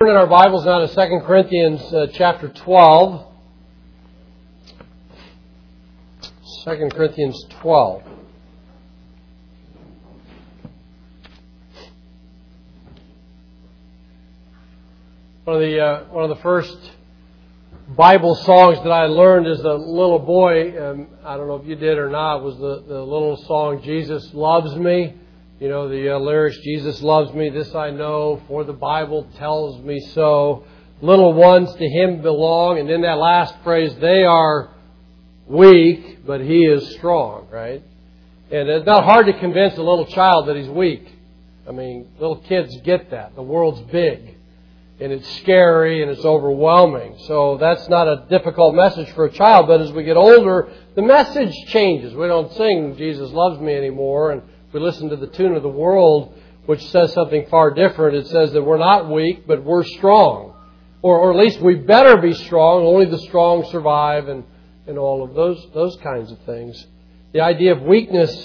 Turn in our Bibles now to 2 Corinthians chapter 12. 2 Corinthians 12. One of the first Bible songs that I learned as a little boy, I don't know if you did or not, was the little song, Jesus Loves Me. You know, the lyrics, Jesus loves me, this I know, for the Bible tells me so. Little ones to Him belong. And then that last phrase, they are weak, but He is strong, right? And it's not hard to convince a little child that he's weak. I mean, little kids get that. The world's big. And it's scary and it's overwhelming. So that's not a difficult message for a child. But as we get older, the message changes. We don't sing Jesus loves me anymore. And we listen to the tune of the world, which says something far different. It says that we're not weak, but we're strong. Or at least we better be strong. Only the strong survive and all of those kinds of things. The idea of weakness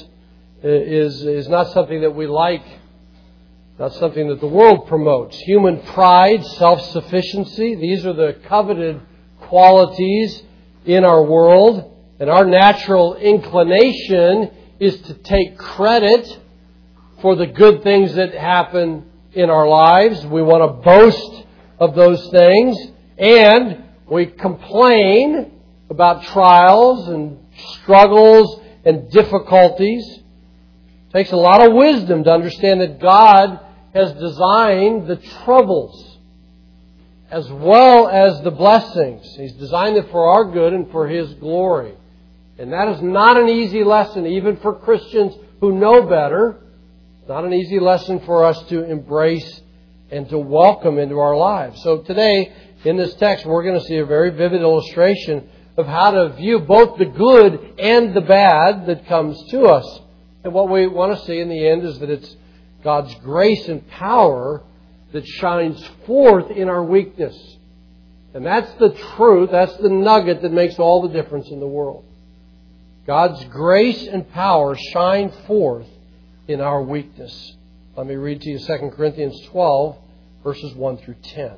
is not something that we like. Not something that the world promotes. Human pride, self-sufficiency, these are the coveted qualities in our world. And our natural inclination is to take credit for the good things that happen in our lives. We want to boast of those things. And we complain about trials and struggles and difficulties. It takes a lot of wisdom to understand that God has designed the troubles as well as the blessings. He's designed it for our good and for His glory. And that is not an easy lesson, even for Christians who know better. It's not an easy lesson for us to embrace and to welcome into our lives. So today, in this text, we're going to see a very vivid illustration of how to view both the good and the bad that comes to us. And what we want to see in the end is that it's God's grace and power that shines forth in our weakness. And that's the truth, that's the nugget that makes all the difference in the world. God's grace and power shine forth in our weakness. Let me read to you 2 Corinthians 12, verses 1 through 10.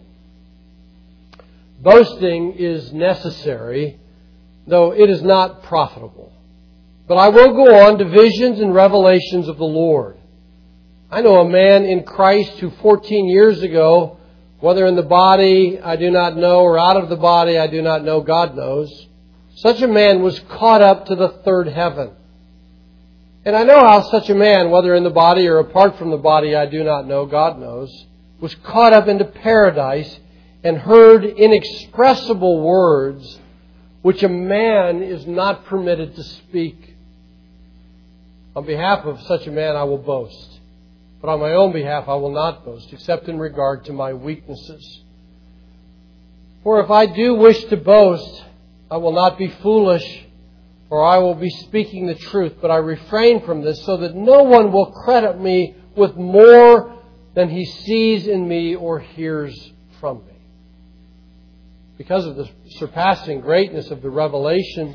Boasting is necessary, though it is not profitable. But I will go on to visions and revelations of the Lord. I know a man in Christ who 14 years ago, whether in the body I do not know or out of the body I do not know, God knows, such a man was caught up to the third heaven. And I know how such a man, whether in the body or apart from the body I do not know, God knows, was caught up into paradise and heard inexpressible words which a man is not permitted to speak. On behalf of such a man I will boast. But on my own behalf I will not boast, except in regard to my weaknesses. For if I do wish to boast, I will not be foolish, for I will be speaking the truth. But I refrain from this so that no one will credit me with more than he sees in me or hears from me. Because of the surpassing greatness of the revelations,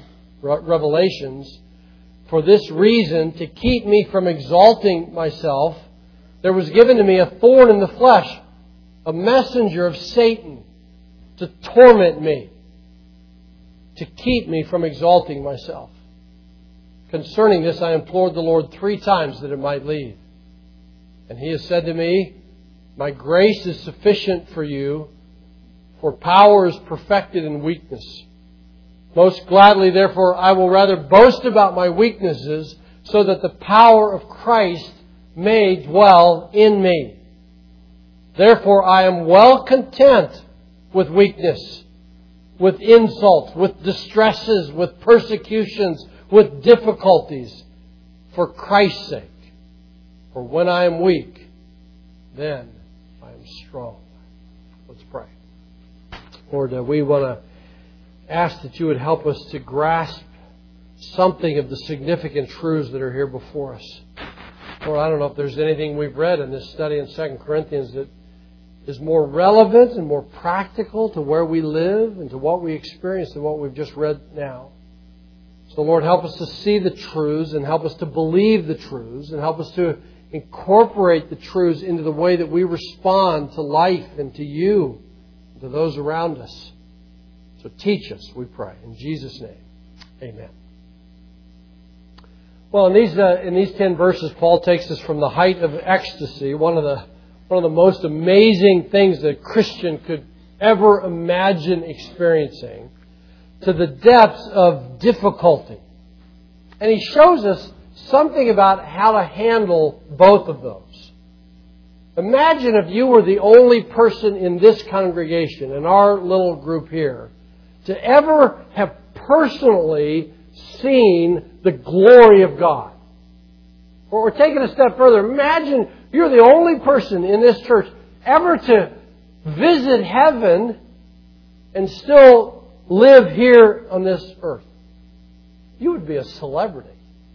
for this reason, to keep me from exalting myself, there was given to me a thorn in the flesh, a messenger of Satan to torment me, to keep me from exalting myself. Concerning this, I implored the Lord 3 times that it might leave. And He has said to me, my grace is sufficient for you, for power is perfected in weakness. Most gladly, therefore, I will rather boast about my weaknesses, so that the power of Christ may dwell in me. Therefore, I am well content with weakness, with insults, with distresses, with persecutions, with difficulties, for Christ's sake. For when I am weak, then I am strong. Let's pray. Lord, we want to ask that You would help us to grasp something of the significant truths that are here before us. Lord, I don't know if there's anything we've read in this study in 2 Corinthians that is more relevant and more practical to where we live and to what we experience than what we've just read now. So, Lord, help us to see the truths and help us to believe the truths and help us to incorporate the truths into the way that we respond to life and to you, and to those around us. So teach us, we pray. In Jesus' name, amen. Well, in these 10 verses, Paul takes us from the height of ecstasy, one of the most amazing things that a Christian could ever imagine experiencing, to the depths of difficulty. And he shows us something about how to handle both of those. Imagine if you were the only person in this congregation, in our little group here, to ever have personally seen the glory of God. Or taking a step further, imagine you're the only person in this church ever to visit heaven and still live here on this earth. You would be a celebrity.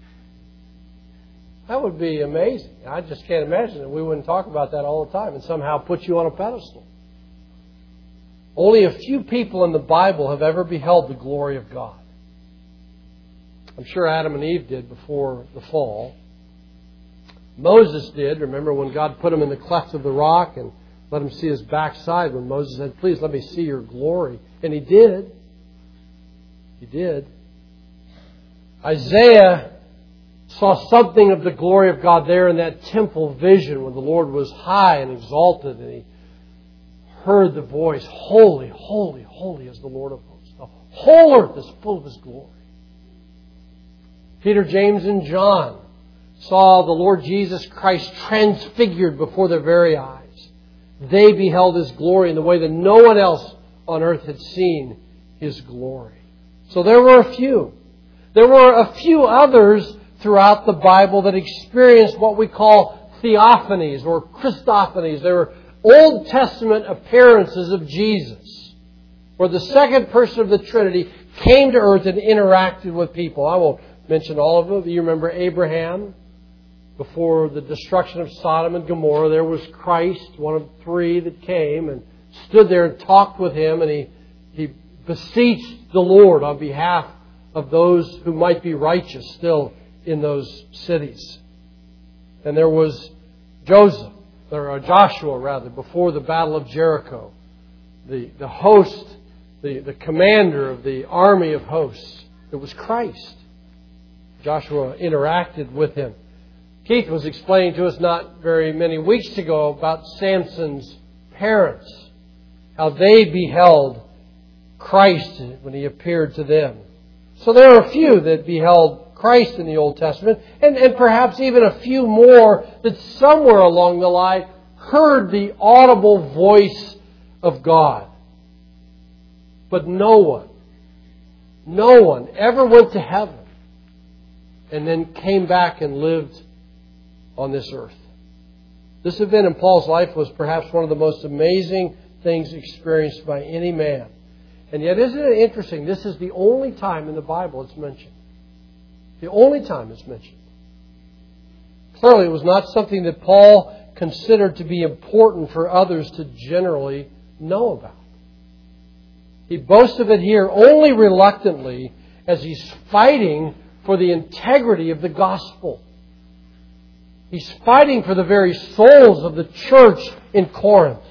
That would be amazing. I just can't imagine that we wouldn't talk about that all the time and somehow put you on a pedestal. Only a few people in the Bible have ever beheld the glory of God. I'm sure Adam and Eve did before the fall. Moses did. Remember when God put him in the cleft of the rock and let him see his backside when Moses said, "Please let me see your glory." And he did. He did. Isaiah saw something of the glory of God there in that temple vision when the Lord was high and exalted and he heard the voice, "Holy, holy, holy is the Lord of hosts. The whole earth is full of His glory." Peter, James, and John saw the Lord Jesus Christ transfigured before their very eyes. They beheld His glory in the way that no one else on earth had seen His glory. So there were a few. There were a few others throughout the Bible that experienced what we call theophanies or Christophanies. They were Old Testament appearances of Jesus, where the second person of the Trinity came to earth and interacted with people. I won't mention all of them. You remember Abraham? Before the destruction of Sodom and Gomorrah, there was Christ, one of three that came and stood there and talked with him, and he beseeched the Lord on behalf of those who might be righteous still in those cities. And there was Joshua, before the Battle of Jericho. The host, the commander of the army of hosts. It was Christ. Joshua interacted with him. Keith was explaining to us not very many weeks ago about Samson's parents, how they beheld Christ when He appeared to them. So there are a few that beheld Christ in the Old Testament, and perhaps even a few more that somewhere along the line heard the audible voice of God. But no one ever went to heaven and then came back and lived on this earth. This event in Paul's life was perhaps one of the most amazing things experienced by any man. And yet, isn't it interesting? This is the only time in the Bible it's mentioned. The only time it's mentioned. Clearly, it was not something that Paul considered to be important for others to generally know about. He boasts of it here only reluctantly as he's fighting for the integrity of the gospel. He's fighting for the very souls of the church in Corinth.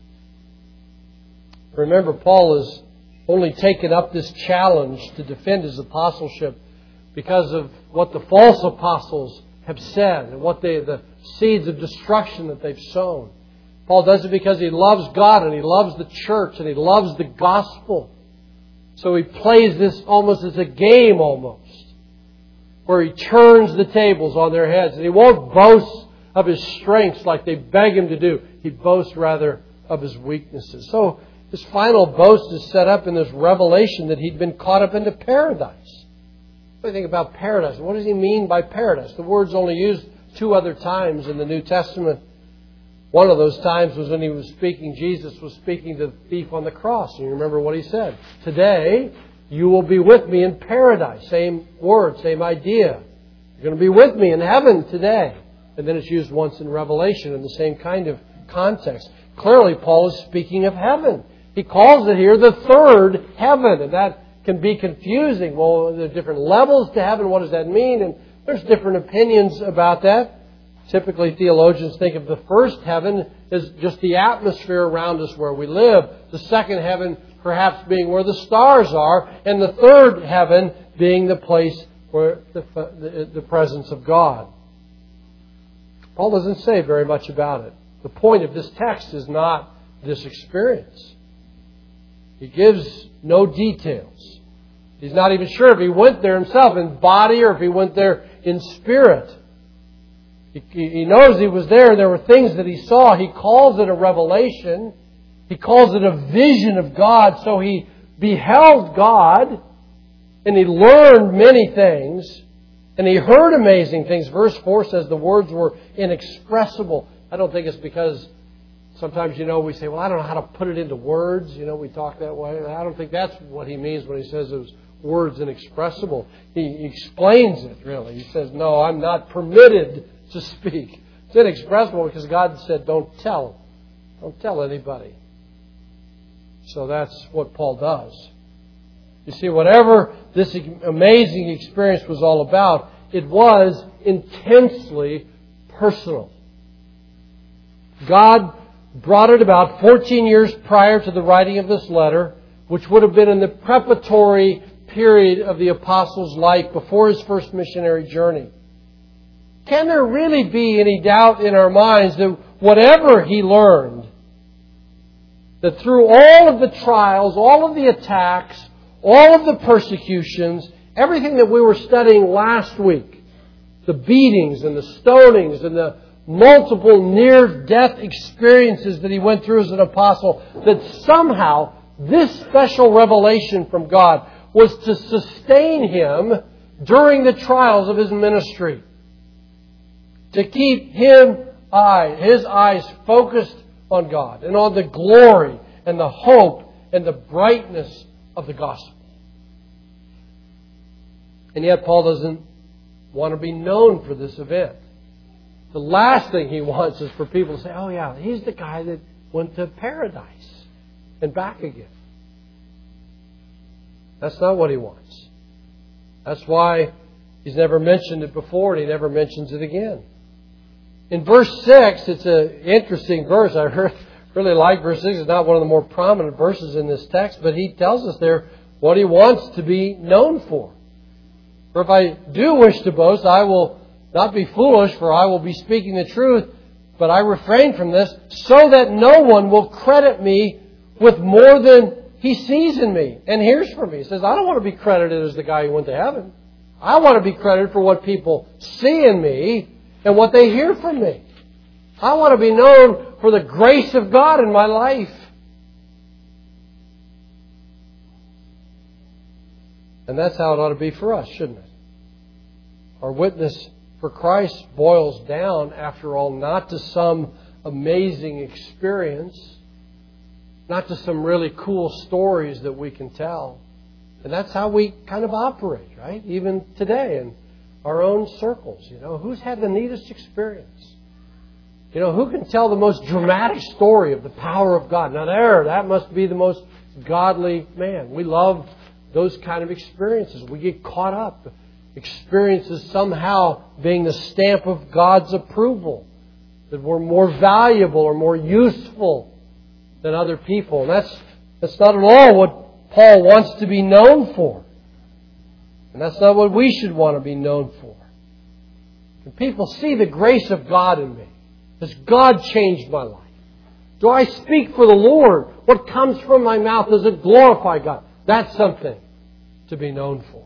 Remember, Paul has only taken up this challenge to defend his apostleship because of what the false apostles have said and what the seeds of destruction that they've sown. Paul does it because he loves God and he loves the church and he loves the gospel. So he plays this almost as a game almost, where he turns the tables on their heads. And he won't boast of his strengths like they beg him to do. He boasts rather of his weaknesses. So his final boast is set up in this revelation that he'd been caught up into paradise. What do you think about paradise? What does he mean by paradise? The word's only used 2 other times in the New Testament. One of those times was when Jesus was speaking to the thief on the cross. And you remember what he said. "Today, you will be with me in paradise." Same word, same idea. You're going to be with me in heaven today. And then it's used once in Revelation in the same kind of context. Clearly, Paul is speaking of heaven. He calls it here the third heaven. And that can be confusing. Well, there are different levels to heaven. What does that mean? And there's different opinions about that. Typically, theologians think of the first heaven as just the atmosphere around us where we live. The second heaven perhaps being where the stars are. And the third heaven being the place where the presence of God. Paul doesn't say very much about it. The point of this text is not this experience. He gives no details. He's not even sure if he went there himself in body or if he went there in spirit. He knows he was there. There were things that he saw. He calls it a revelation. He calls it a vision of God. So he beheld God and he learned many things and he heard amazing things. Verse 4 says the words were inexpressible. I don't think it's because sometimes, we say, well, I don't know how to put it into words. We talk that way. I don't think that's what he means when he says it was words inexpressible. He explains it, really. He says, no, I'm not permitted to speak. It's inexpressible because God said, don't tell. Don't tell anybody. So that's what Paul does. You see, whatever this amazing experience was all about, it was intensely personal. God brought it about 14 years prior to the writing of this letter, which would have been in the preparatory period of the apostle's life before his first missionary journey. Can there really be any doubt in our minds that whatever he learned, that through all of the trials, all of the attacks, all of the persecutions, everything that we were studying last week, the beatings and the stonings and the multiple near-death experiences that he went through as an apostle, that somehow this special revelation from God was to sustain him during the trials of his ministry. To keep his eyes focused on God and on the glory and the hope and the brightness of the gospel. And yet Paul doesn't want to be known for this event. The last thing he wants is for people to say, oh yeah, he's the guy that went to paradise and back again. That's not what he wants. That's why he's never mentioned it before and he never mentions it again. In verse 6, it's an interesting verse. I really like verse 6. It's not one of the more prominent verses in this text, but he tells us there what he wants to be known for. For if I do wish to boast, I will not be foolish, for I will be speaking the truth, but I refrain from this, so that no one will credit me with more than he sees in me and hears from me. He says, I don't want to be credited as the guy who went to heaven. I want to be credited for what people see in me and what they hear from me. I want to be known for the grace of God in my life. And that's how it ought to be for us, shouldn't it? Our witness for Christ boils down, after all, not to some amazing experience, not to some really cool stories that we can tell. And that's how we kind of operate, right? Even today in our own circles. Who's had the neatest experience? Who can tell the most dramatic story of the power of God? Now that must be the most godly man. We love those kind of experiences. We get caught up. Experiences somehow being the stamp of God's approval. That we're more valuable or more useful than other people. And that's not at all what Paul wants to be known for. And that's not what we should want to be known for. Can people see the grace of God in me? Has God changed my life? Do I speak for the Lord? What comes from my mouth, does it glorify God? That's something to be known for.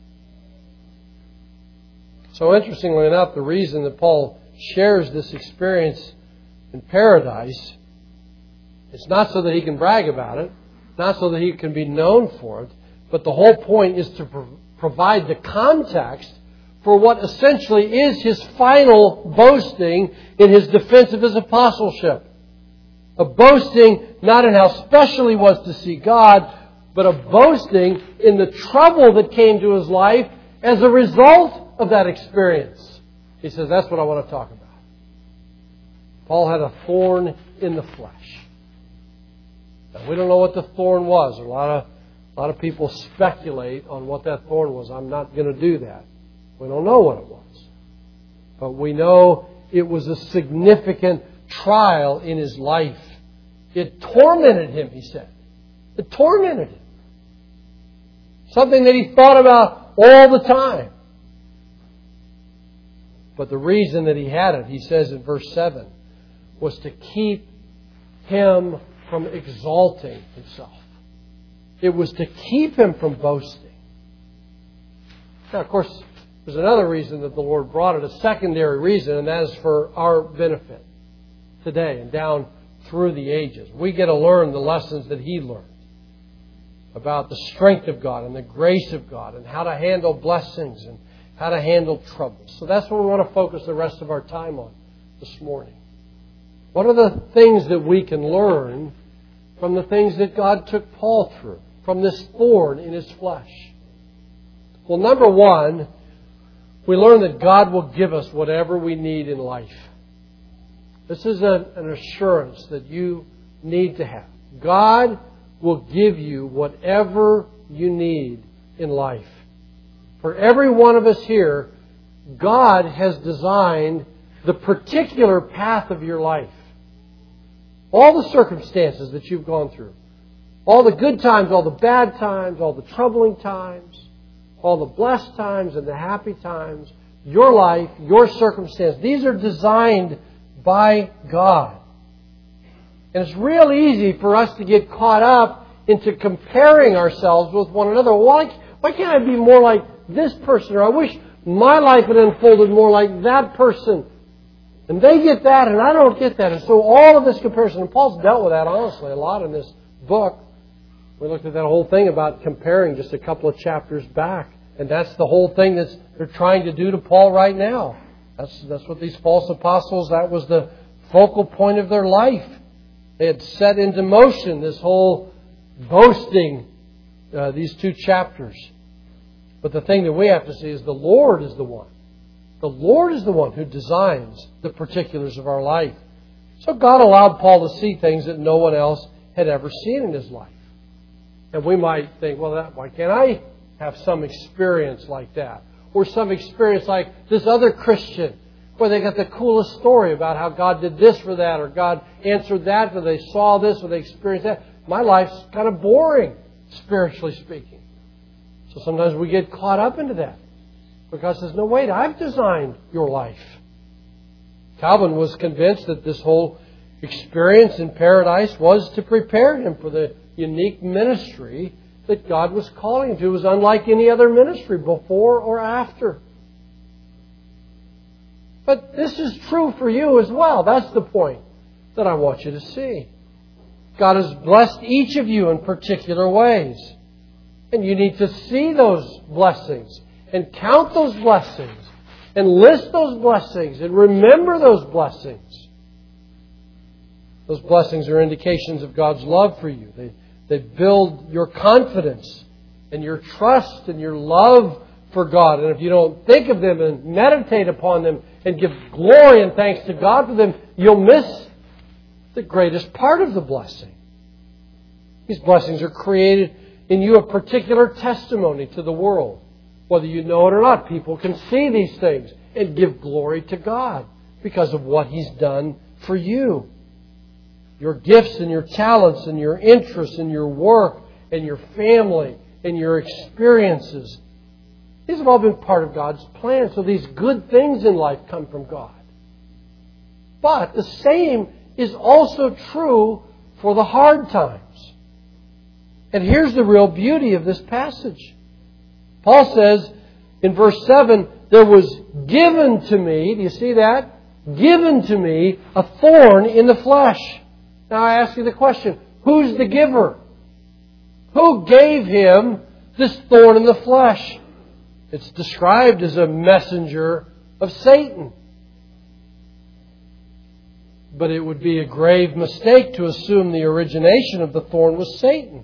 So interestingly enough, the reason that Paul shares this experience in paradise is not so that he can brag about it, not so that he can be known for it, but the whole point is to provide the context for what essentially is his final boasting in his defense of his apostleship. A boasting not in how special he was to see God, but a boasting in the trouble that came to his life as a result of that experience. He says, that's what I want to talk about. Paul had a thorn in the flesh. Now, we don't know what the thorn was. A lot of people speculate on what that thorn was. I'm not going to do that. We don't know what it was. But we know it was a significant trial in his life. It tormented him, he said. It tormented him. Something that he thought about all the time. But the reason that he had it, he says in verse 7, was to keep him from exalting himself. It was to keep him from boasting. Now, of course, there's another reason that the Lord brought it, a secondary reason, and that is for our benefit today and down through the ages. We get to learn the lessons that He learned about the strength of God and the grace of God and how to handle blessings and how to handle troubles. So that's what we want to focus the rest of our time on this morning. What are the things that we can learn from the things that God took Paul through, from this thorn in his flesh? Well, number one, we learn that God will give us whatever we need in life. This is an assurance that you need to have. God will give you whatever you need in life. For every one of us here, God has designed the particular path of your life. All the circumstances that you've gone through. All the good times, all the bad times, all the troubling times, all the blessed times and the happy times. Your life, your circumstance. These are designed by God. And it's real easy for us to get caught up into comparing ourselves with one another. Why can't I be more like this person? Or I wish my life had unfolded more like that person. And they get that and I don't get that. And so all of this comparison, and Paul's dealt with that honestly a lot in this book. We looked at that whole thing about comparing just a couple of chapters back. And that's the whole thing that they're trying to do to Paul right now. That's what these false apostles, that was the focal point of their life. They had set into motion this whole boasting, these two chapters. But the thing that we have to see is the Lord is the one. The Lord is the one who designs the particulars of our life. So God allowed Paul to see things that no one else had ever seen in his life. And we might think, well, why can't I have some experience like that? Or some experience like this other Christian, where they got the coolest story about how God did this for that, or God answered that, or they saw this, or they experienced that. My life's kind of boring, spiritually speaking. So sometimes we get caught up into that. But God says, no, wait, I've designed your life. Calvin was convinced that this whole experience in paradise was to prepare him for the unique ministry that God was calling him to. It was unlike any other ministry before or after. But this is true for you as well. That's the point that I want you to see. God has blessed each of you in particular ways. And you need to see those blessings and count those blessings and list those blessings and remember those blessings. Those blessings are indications of God's love for you. They build your confidence and your trust and your love for God. And if you don't think of them and meditate upon them and give glory and thanks to God for them, you'll miss the greatest part of the blessing. These blessings are created in you a particular testimony to the world. Whether you know it or not, people can see these things and give glory to God because of what He's done for you. Your gifts and your talents and your interests and your work and your family and your experiences. These have all been part of God's plan. So these good things in life come from God. But the same is also true for the hard times. And here's the real beauty of this passage. Paul says in verse 7, there was given to me, do you see that? Given to me a thorn in the flesh. Now I ask you the question, who's the giver? Who gave him this thorn in the flesh? It's described as a messenger of Satan. But it would be a grave mistake to assume the origination of the thorn was Satan.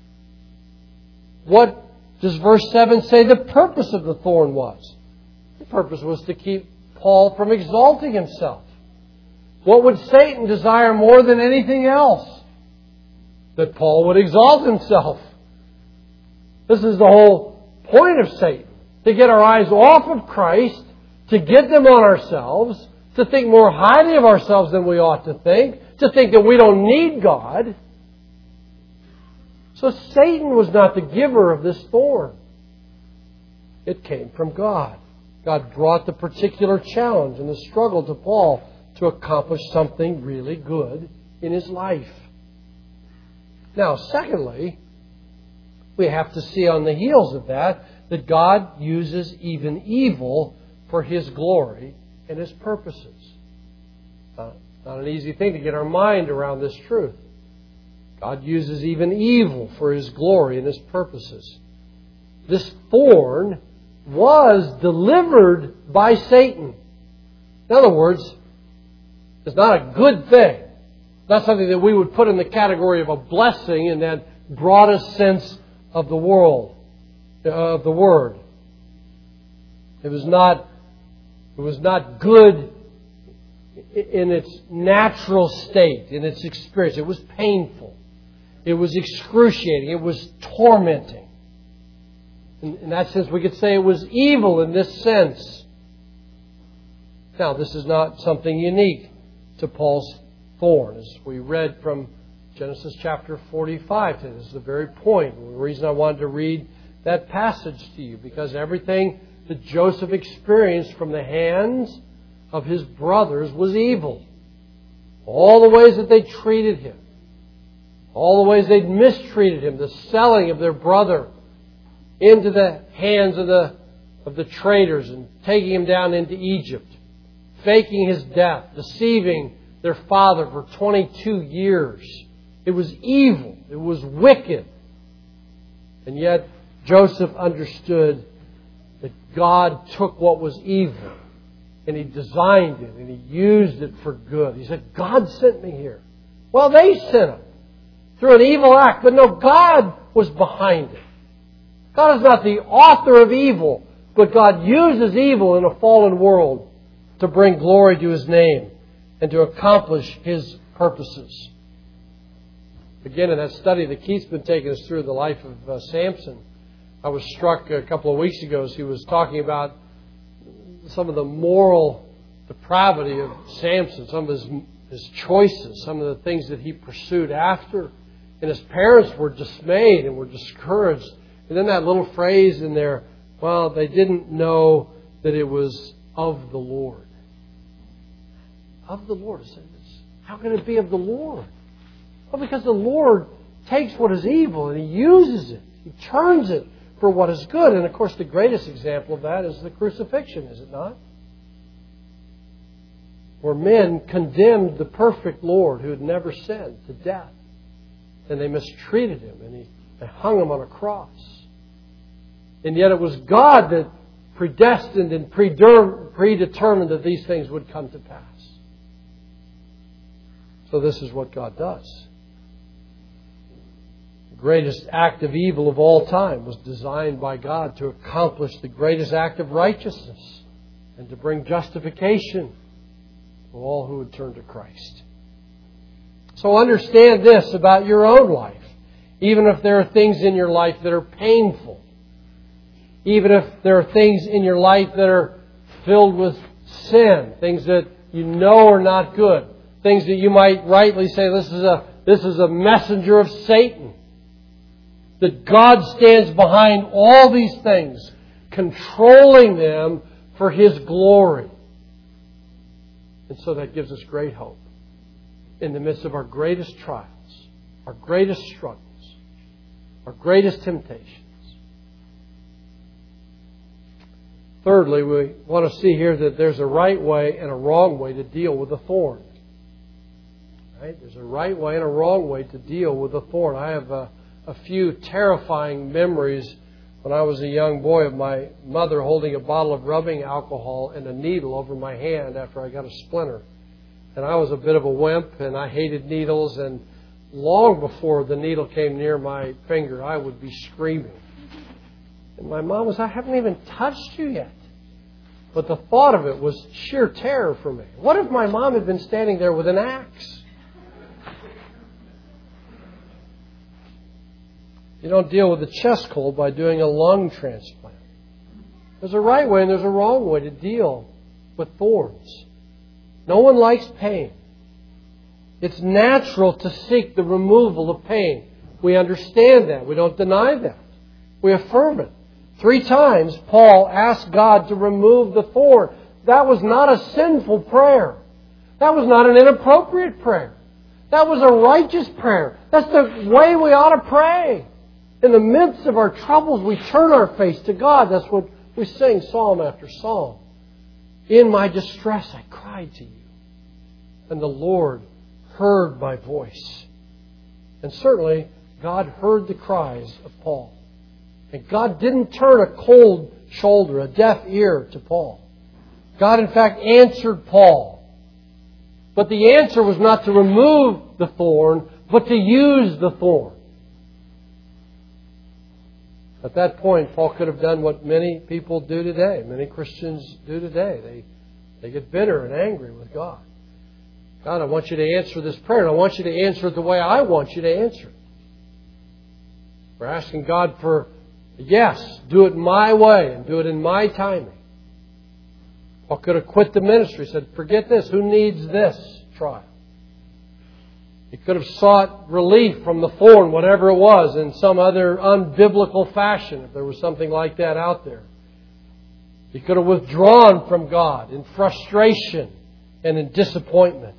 What does verse 7 say the purpose of the thorn was? The purpose was to keep Paul from exalting himself. What would Satan desire more than anything else? That Paul would exalt himself. This is the whole point of Satan. To get our eyes off of Christ, to get them on ourselves, to think more highly of ourselves than we ought to think that we don't need God. So Satan was not the giver of this thorn. It came from God. God brought the particular challenge and the struggle to Paul to accomplish something really good in his life. Now, secondly, we have to see on the heels of that God uses even evil for His glory and His purposes. Not an easy thing to get our mind around this truth. God uses even evil for His glory and His purposes. This thorn was delivered by Satan. In other words, it's not a good thing. It's not something that we would put in the category of a blessing in that broadest sense of the world, of the word. It was not good in its natural state, in its experience. It was painful. It was excruciating. It was tormenting. In that sense, we could say it was evil in this sense. Now, this is not something unique to Paul's thorn. As we read from Genesis chapter 45, this is the very point. The reason I wanted to read that passage to you, because everything that Joseph experienced from the hands of his brothers was evil. All the ways that they treated him, all the ways they'd mistreated him, the selling of their brother into the hands of the traders and taking him down into Egypt, faking his death, deceiving their father for 22 years. It was evil. It was wicked. And yet Joseph understood that God took what was evil and He designed it and He used it for good. He said, God sent me here. Well, they sent Him through an evil act, but no, God was behind it. God is not the author of evil, but God uses evil in a fallen world to bring glory to His name and to accomplish His purposes. Again, in that study that Keith's been taking us through the life of Samson, I was struck a couple of weeks ago as he was talking about some of the moral depravity of Samson, some of his choices, some of the things that he pursued after. And his parents were dismayed and were discouraged. And then that little phrase in there, well, they didn't know that it was of the Lord. Of the Lord. How can it be of the Lord? Well, because the Lord takes what is evil and He uses it. He turns it for what is good. And of course, the greatest example of that is the crucifixion, is it not? Where men condemned the perfect Lord who had never sinned to death. And they mistreated Him and they hung Him on a cross. And yet it was God that predestined and predetermined that these things would come to pass. So this is what God does. The greatest act of evil of all time was designed by God to accomplish the greatest act of righteousness and to bring justification to all who would turn to Christ. So understand this about your own life. Even if there are things in your life that are painful, even if there are things in your life that are filled with sin, things that you know are not good, things that you might rightly say, this is a messenger of Satan. That God stands behind all these things, controlling them for His glory. And so that gives us great hope in the midst of our greatest trials, our greatest struggles, our greatest temptations. Thirdly, we want to see here that there's a right way and a wrong way to deal with a thorn. Right? There's a right way and a wrong way to deal with a thorn. I have a few terrifying memories when I was a young boy of my mother holding a bottle of rubbing alcohol and a needle over my hand after I got a splinter. And I was a bit of a wimp and I hated needles, and long before the needle came near my finger, I would be screaming. And my mom was, I haven't even touched you yet. But the thought of it was sheer terror for me. What if my mom had been standing there with an axe? You don't deal with a chest cold by doing a lung transplant. There's a right way and there's a wrong way to deal with thorns. No one likes pain. It's natural to seek the removal of pain. We understand that. We don't deny that. We affirm it. 3 times Paul asked God to remove the thorn. That was not a sinful prayer. That was not an inappropriate prayer. That was a righteous prayer. That's the way we ought to pray. In the midst of our troubles, we turn our face to God. That's what we sing psalm after psalm. In my distress, I cried to you, and the Lord heard my voice. And certainly, God heard the cries of Paul. And God didn't turn a cold shoulder, a deaf ear to Paul. God, in fact, answered Paul. But the answer was not to remove the thorn, but to use the thorn. At that point, Paul could have done what many people do today. Many Christians do today. They get bitter and angry with God. God, I want you to answer this prayer, and I want you to answer it the way I want you to answer it. We're asking God for a yes, do it my way and do it in my timing. Paul could have quit the ministry, said, forget this, who needs this trial? He could have sought relief from the thorn, whatever it was, in some other unbiblical fashion, if there was something like that out there. He could have withdrawn from God in frustration and in disappointment.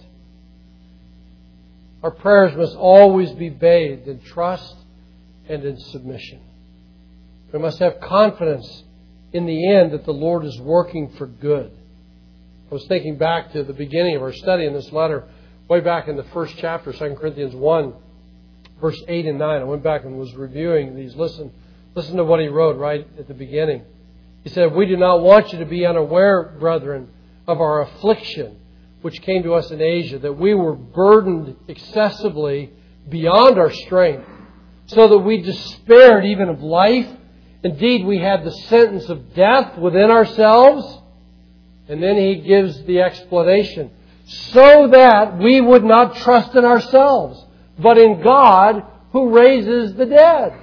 Our prayers must always be bathed in trust and in submission. We must have confidence in the end that the Lord is working for good. I was thinking back to the beginning of our study in this letter, way back in the first chapter, 2 Corinthians 1, verse 8 and 9. I went back and was reviewing these. Listen to what he wrote right at the beginning. He said, we do not want you to be unaware, brethren, of our affliction, which came to us in Asia, that we were burdened excessively beyond our strength, so that we despaired even of life. Indeed, we had the sentence of death within ourselves. And then he gives the explanation. So that we would not trust in ourselves, but in God who raises the dead.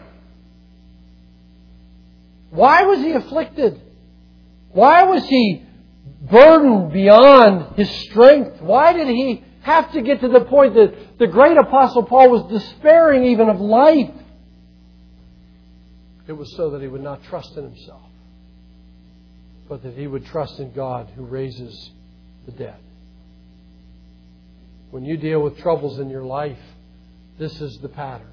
Why was he afflicted? Why was he burdened beyond his strength? Why did he have to get to the point that the great Apostle Paul was despairing even of life? It was so that he would not trust in himself, but that he would trust in God who raises the dead. When you deal with troubles in your life, this is the pattern.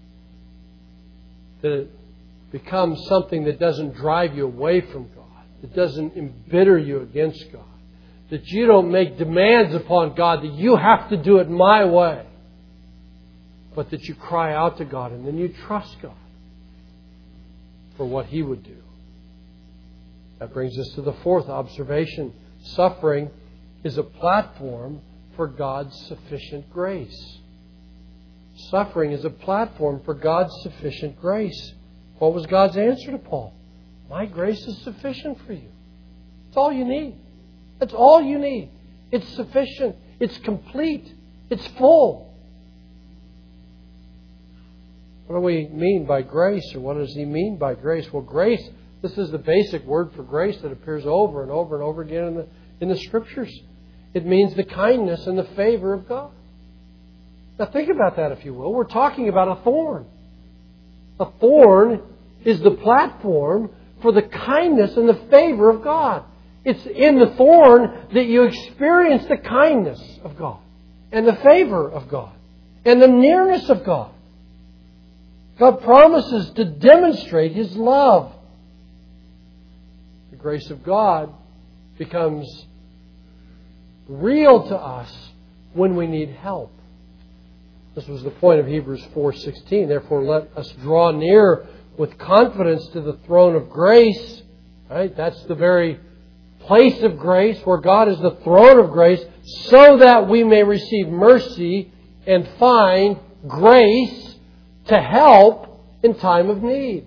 That it becomes something that doesn't drive you away from God. That doesn't embitter you against God. That you don't make demands upon God that you have to do it my way. But that you cry out to God and then you trust God for what He would do. That brings us to the fourth observation. Suffering is a platform for God's sufficient grace. Suffering is a platform for God's sufficient grace. What was God's answer to Paul? My grace is sufficient for you. It's all you need. That's all you need. It's sufficient. It's complete. It's full. What do we mean by grace, or what does he mean by grace? Well, grace, this is the basic word for grace that appears over and over and over again in the Scriptures. It means the kindness and the favor of God. Now think about that, if you will. We're talking about a thorn. A thorn is the platform for the kindness and the favor of God. It's in the thorn that you experience the kindness of God and the favor of God and the nearness of God. God promises to demonstrate His love. The grace of God becomes real to us when we need help. This was the point of Hebrews 4:16. Therefore, let us draw near with confidence to the throne of grace. Right? That's the very place of grace where God is the throne of grace, so that we may receive mercy and find grace to help in time of need.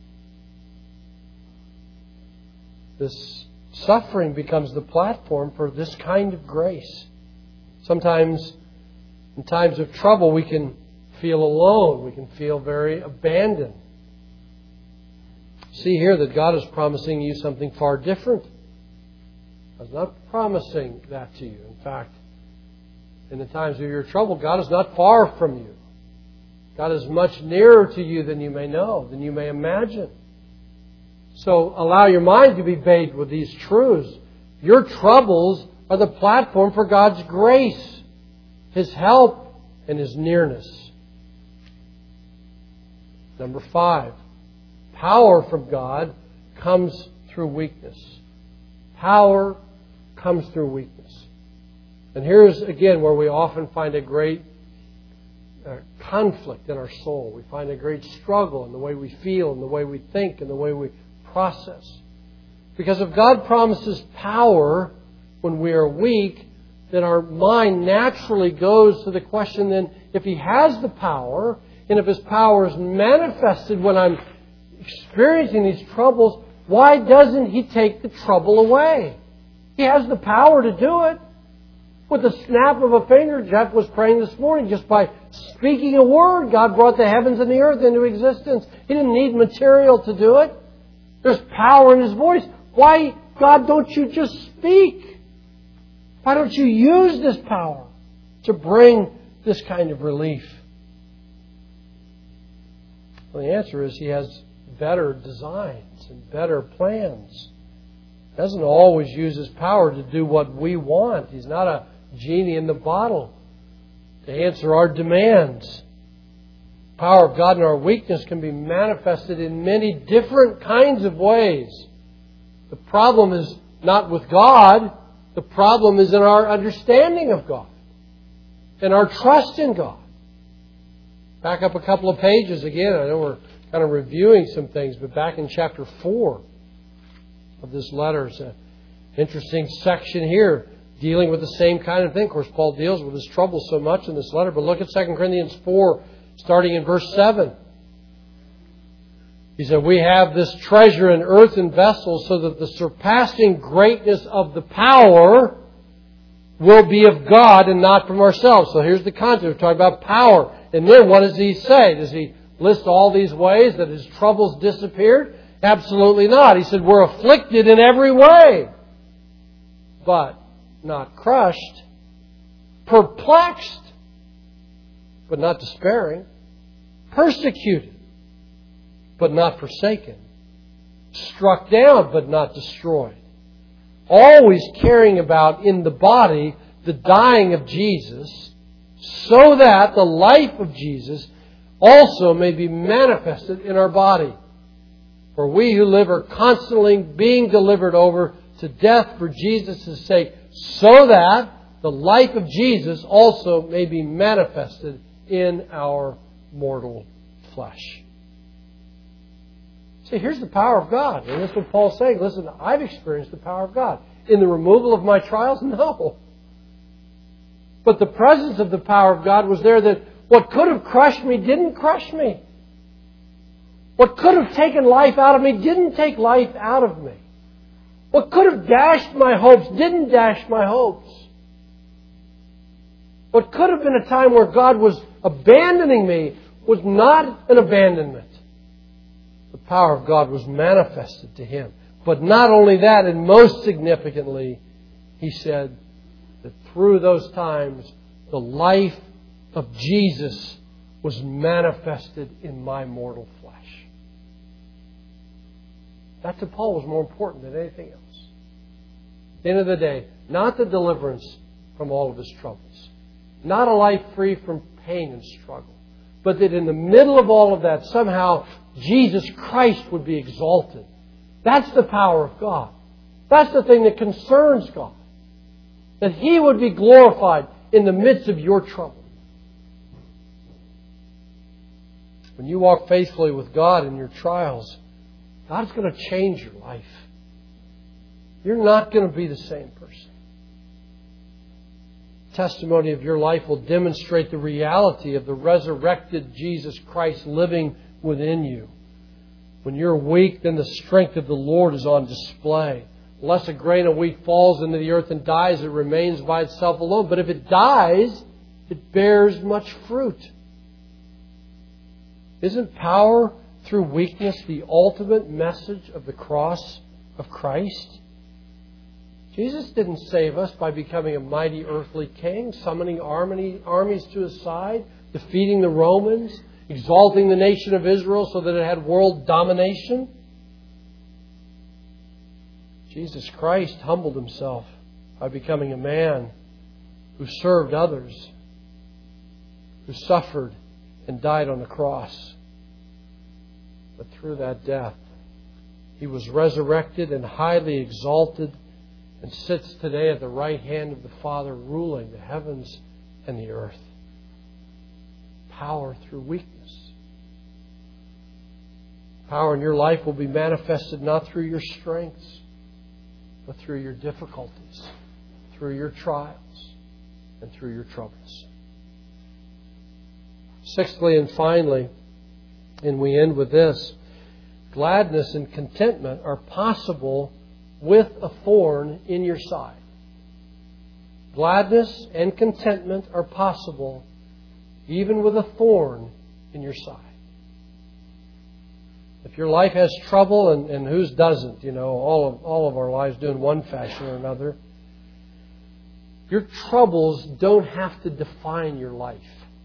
This suffering becomes the platform for this kind of grace. Sometimes in times of trouble we can feel alone. We can feel very abandoned. See here that God is promising you something far different. God's not promising that to you. In fact, in the times of your trouble, God is not far from you. God is much nearer to you than you may know, than you may imagine. So allow your mind to be bathed with these truths. Your troubles are the platform for God's grace, His help, and His nearness. Number 5, power from God comes through weakness. Power comes through weakness. And here's again where we often find a great conflict in our soul. We find a great struggle in the way we feel, in the way we think, in the way we process. Because if God promises power when we are weak, then our mind naturally goes to the question, then if He has the power, and if His power is manifested when I'm experiencing these troubles, why doesn't He take the trouble away? He has the power to do it. With the snap of a finger, Jeff was praying this morning, just by speaking a word, God brought the heavens and the earth into existence. He didn't need material to do it. There's power in His voice. Why, God, don't you just speak? Why don't you use this power to bring this kind of relief? Well, the answer is He has better designs and better plans. He doesn't always use His power to do what we want. He's not a genie in the bottle to answer our demands. The power of God in our weakness can be manifested in many different kinds of ways. The problem is not with God. The problem is in our understanding of God and our trust in God. Back up a couple of pages again. I know we're kind of reviewing some things, but back in chapter 4 of this letter, it's an interesting section here dealing with the same kind of thing. Of course, Paul deals with his trouble so much in this letter, but look at 2 Corinthians 4, starting in verse 7. He said, we have this treasure in earthen vessels so that the surpassing greatness of the power will be of God and not from ourselves. So here's the context. We're talking about power. And then what does he say? Does he list all these ways that his troubles disappeared? Absolutely not. He said, we're afflicted in every way, but not crushed, perplexed, but not despairing, persecuted, but not forsaken, struck down, but not destroyed. Always carrying about in the body the dying of Jesus, so that the life of Jesus also may be manifested in our body. For we who live are constantly being delivered over to death for Jesus' sake, so that the life of Jesus also may be manifested in our mortal flesh. See, here's the power of God. And this is what Paul's saying. Listen, I've experienced the power of God. In the removal of my trials? No. But the presence of the power of God was there, that what could have crushed me didn't crush me. What could have taken life out of me didn't take life out of me. What could have dashed my hopes didn't dash my hopes. What could have been a time where God was abandoning me was not an abandonment. The power of God was manifested to him. But not only that, and most significantly, he said that through those times, the life of Jesus was manifested in my mortal flesh. That to Paul was more important than anything else. At the end of the day, not the deliverance from all of his troubles, not a life free from pain and struggle, but that in the middle of all of that, somehow Jesus Christ would be exalted. That's the power of God. That's the thing that concerns God. That He would be glorified in the midst of your trouble. When you walk faithfully with God in your trials, God's going to change your life. You're not going to be the same person. Testimony of your life will demonstrate the reality of the resurrected Jesus Christ living within you. When you're weak, then the strength of the Lord is on display. Unless a grain of wheat falls into the earth and dies, it remains by itself alone. But if it dies, it bears much fruit. Isn't power through weakness the ultimate message of the cross of Christ? Jesus didn't save us by becoming a mighty earthly king, summoning armies to His side, defeating the Romans, exalting the nation of Israel so that it had world domination. Jesus Christ humbled Himself by becoming a man who served others, who suffered and died on the cross. But through that death, He was resurrected and highly exalted and sits today at the right hand of the Father, ruling the heavens and the earth. Power through weakness. Power in your life will be manifested not through your strengths, but through your difficulties, through your trials, and through your troubles. Sixthly and finally, and we end with this, gladness and contentment are possible with a thorn in your side. Gladness and contentment are possible even with a thorn in your side. If your life has trouble, and whose doesn't, all of our lives do in one fashion or another, your troubles don't have to define your life.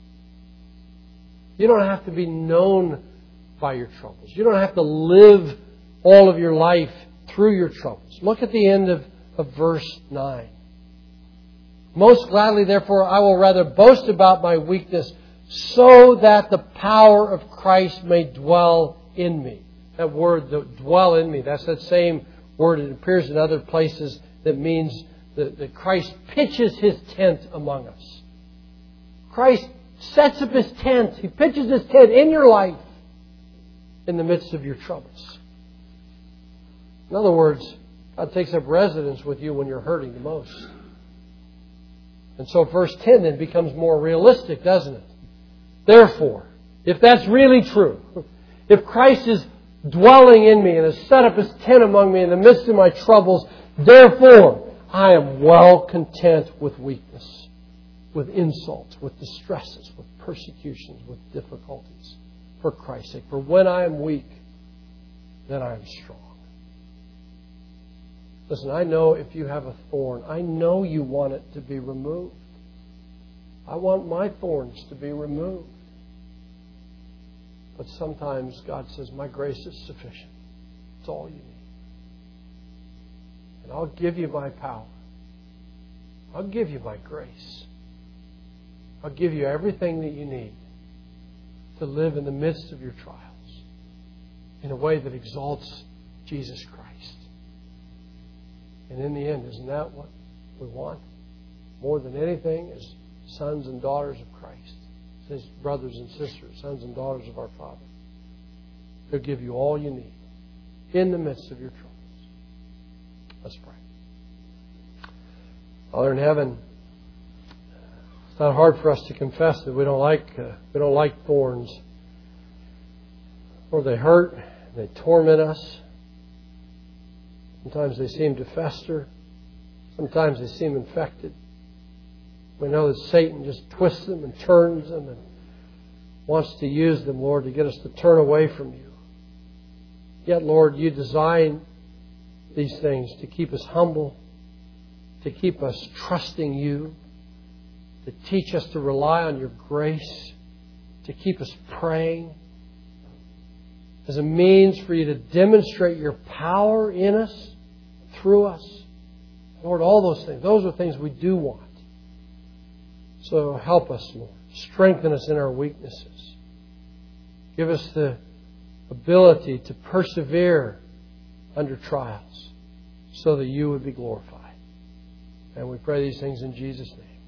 You don't have to be known by your troubles. You don't have to live all of your life through your troubles. Look at the end of verse 9. Most gladly, therefore, I will rather boast about my weakness, so that the power of Christ may dwell in me. That word, dwell in me, that's that same word. It appears in other places that means that Christ pitches His tent among us. Christ sets up His tent. He pitches His tent in your life in the midst of your troubles. In other words, God takes up residence with you when you're hurting the most. And so verse 10 then becomes more realistic, doesn't it? Therefore, if that's really true, if Christ is dwelling in me and has set up His tent among me in the midst of my troubles, therefore, I am well content with weakness, with insults, with distresses, with persecutions, with difficulties, for Christ's sake. For when I am weak, then I am strong. Listen, I know if you have a thorn, I know you want it to be removed. I want my thorns to be removed. But sometimes God says, my grace is sufficient. It's all you need. And I'll give you my power. I'll give you my grace. I'll give you everything that you need to live in the midst of your trials in a way that exalts Jesus Christ. And in the end, isn't that what we want? More than anything, as sons and daughters of Christ. His brothers and sisters, sons and daughters of our Father. He'll give you all you need in the midst of your troubles. Let's pray. Father in heaven, it's not hard for us to confess that we don't like thorns. Or they hurt, they torment us. Sometimes they seem to fester. Sometimes they seem infected. We know that Satan just twists them and turns them and wants to use them, Lord, to get us to turn away from you. Yet, Lord, you design these things to keep us humble, to keep us trusting you, to teach us to rely on your grace, to keep us praying, as a means for you to demonstrate your power in us, through us. Lord, all those things, those are things we do want. So help us, Lord. Strengthen us in our weaknesses. Give us the ability to persevere under trials so that you would be glorified. And we pray these things in Jesus' name.